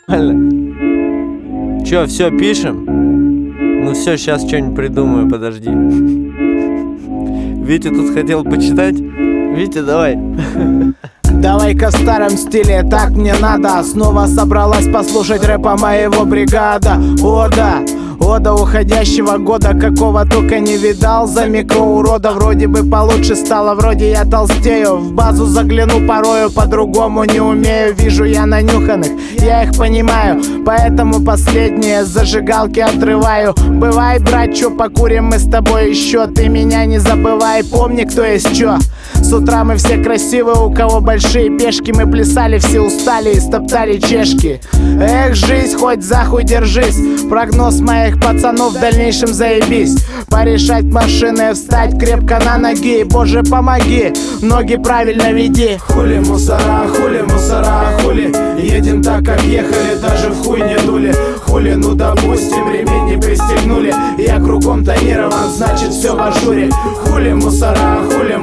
Чё, все, пишем? Ну все, сейчас что-нибудь придумаю, подожди. Витя тут хотел почитать. Витя, давай. Давай-ка в старом стиле, так мне надо. Снова собралась послушать рэпа моего бригада. Ода уходящего года, какого только не видал. За микроурода вроде бы получше стало, вроде я толстею. В базу загляну порою, по-другому не умею. Вижу я нанюханных, я их понимаю, поэтому последние зажигалки отрываю. Бывай, брат, чё, покурим мы с тобой еще. Ты меня не забывай, помни, кто есть чё. С утра мы все красивые, у кого большие пешки. Мы плясали, все устали и стоптали чешки. Эх, жизнь, хоть за хуй держись. Прогноз моих пацанов в дальнейшем заебись. Порешать машины, встать крепко на ноги. Боже, помоги, ноги правильно веди. Хули мусора, хули. Едем так, как ехали, даже в хуй не дули. Хули, ну допустим, ремень не пристегнули. Я кругом тонирован, значит все в ажуре. Хули мусора,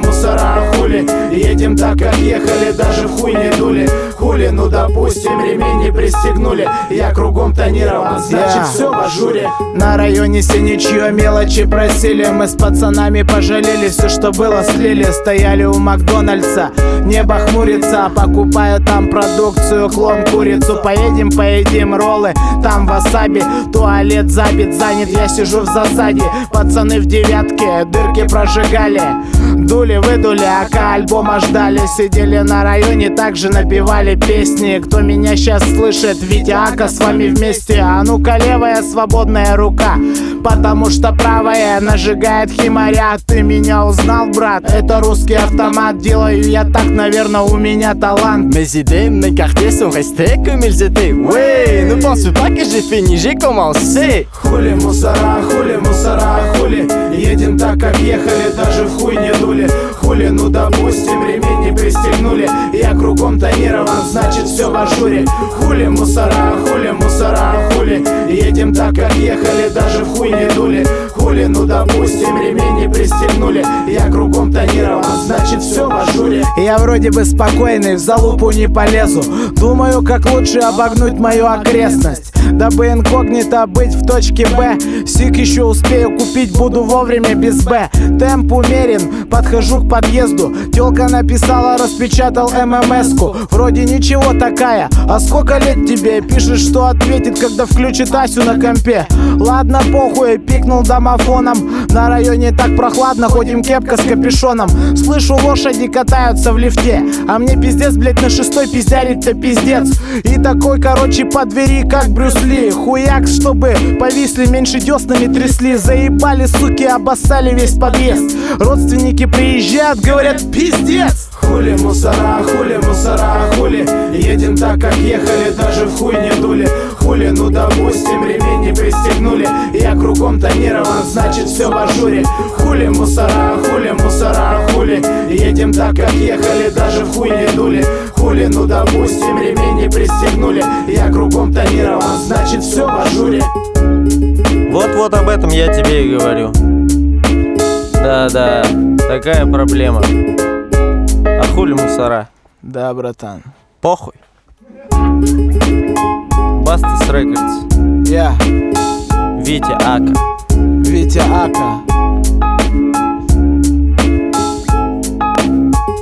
хули. Едем так, как ехали, даже в хуй не дули. Хули, ну допустим, ремень не пристегнули. Я кругом тонирован, значит все в ажуре. На районе Синичье мелочи просили. Мы с пацанами пожалели, все что было слили. Стояли у Макдональдса, небо хмурится. Покупаю там продукцию, клон, курицу. Поедим роллы, там васаби. Туалет забит, занят, я сижу в засаде. Пацаны в девятке дырки прожигали. Дули, выдули, ака альбома ждали. Сидели на районе, также напевали песни. Кто меня сейчас слышит, Витя, Ака, с вами вместе. А ну-ка, левая свободная рука, потому что правая нажигает химаря. Ты меня узнал, брат? Это русский автомат. Делаю я так, наверное, у меня талант. Mes idées, mes quartiers sont restés comme ils étaient. Ouais, ne pense pas que j'ai fini, j'ai commencé. Хули мусора, хули. Едем так, как ехали, даже в хуй не дули. Хули, ну допустим, ремень не пристегнули. Я кругом тонирован, значит все в ажуре. Хули мусора, хули. Едем так, как ехали, даже в хуй не дули. Хули, ну допустим, ремень не пристегнули. Я кругом тонирован, значит все в ажуре. Я вроде бы спокойный, в залупу не полезу. Думаю, как лучше обогнуть мою окрестность, дабы инкогнито быть в точке Б. Сик еще успею купить, буду вовремя без Б. Темп умерен, подхожу к подъезду. Тёлка написала, распечатал ММС-ку. Вроде ничего такая, а сколько лет тебе? Пишет, что ответит, когда включит Асю на компе. Ладно, похуй, пикнул домофоном. На районе так прохладно, ходим кепка с капюшоном. Слышу, лошади катаются в лифте, а мне пиздец, блять, на шестой пиздярить-то пиздец. И такой, короче, по двери, как Брюс Ли. Хуяк, чтобы повисли, меньше деснами трясли. Заебали, суки, обоссали весь подъезд. Родственники приезжают, говорят, пиздец. Хули мусора, хули. Едем так, как ехали, даже в хуй не дули. Хули, ну допустим, ремень не пристегнули. Я кругом тонирован, значит все в ажуре. Хули мусора, хули. Едем так, как ехали, даже в хуй не дули. Хули, ну допустим, ремень не пристегнули. Я кругом тонирован, значит все в ажуре. Вот об этом я тебе и говорю. Да, такая проблема. А хули мусора? Да, братан. Похуй. Бастас Рекордс. Я Витя Ака. Витя Ака.